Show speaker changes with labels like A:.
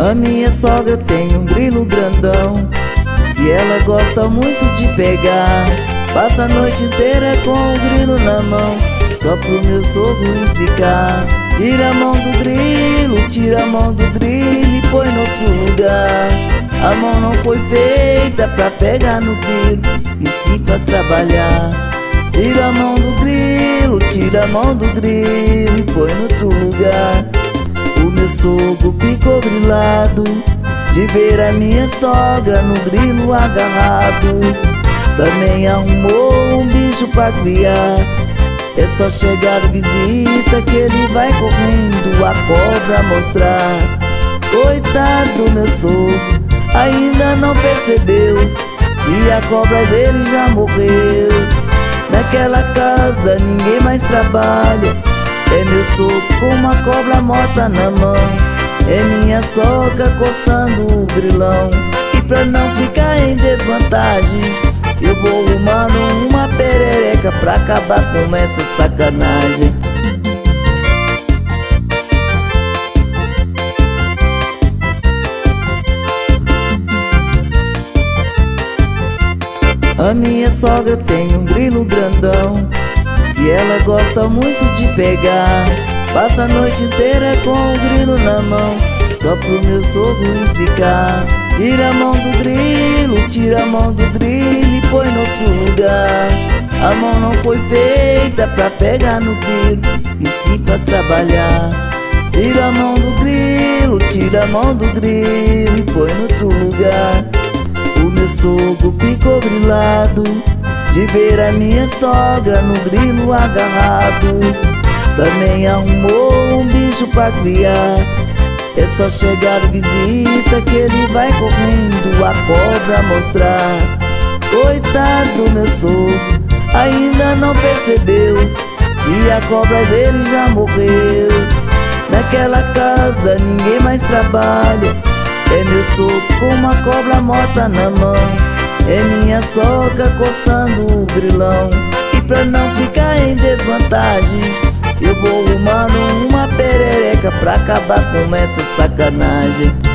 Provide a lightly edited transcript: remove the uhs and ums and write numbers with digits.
A: A minha sogra tem um grilo grandão que ela gosta muito de pegar. Passa a noite inteira com o grilo na mão, só pro meu sogro implicar. Tira a mão do grilo, tira a mão do grilo e põe no outro lugar. A mão não foi feita pra pegar no grilo, e sim pra trabalhar. Tira a mão do grilo, tira a mão do grilo e põe no outro lugar. O meu sogro ficou grilado de ver a minha sogra no grilo agarrado. Também arrumou um bicho pra criar, é só chegar visita que ele vai correndo a cobra mostrar. Coitado do meu sogro, ainda não percebeu que a cobra dele já morreu. Naquela casa ninguém mais trabalha, é meu sogro com uma cobra morta na mão, é minha sogra coçando o grilão. E pra não ficar em desvantagem, eu vou arrumando uma perereca pra acabar com essa sacanagem. A minha sogra tem um grilo grandão que ela gosta muito de pegar. Passa a noite inteira com o grilo na mão, só pro meu sogro implicar. Tira a mão do grilo, tira a mão do grilo e põe no outro lugar. A mão não foi feita pra pegar no grilo, e sim pra trabalhar. Tira a mão do grilo, tira a mão do grilo e põe no outro lugar. O meu sogro ficou grilado de ver a minha sogra no grilo agarrado. Também arrumou um bicho pra criar, é só chegar visita que ele vai correndo a cobra mostrar. Coitado do meu sogro, ainda não percebeu que a cobra dele já morreu. Naquela casa ninguém mais trabalha, é meu sogro com uma cobra morta na mão, é minha sogra coçando o grilão. E pra não ficar em desvantagem, eu vou arrumando uma perereca pra acabar com essa sacanagem.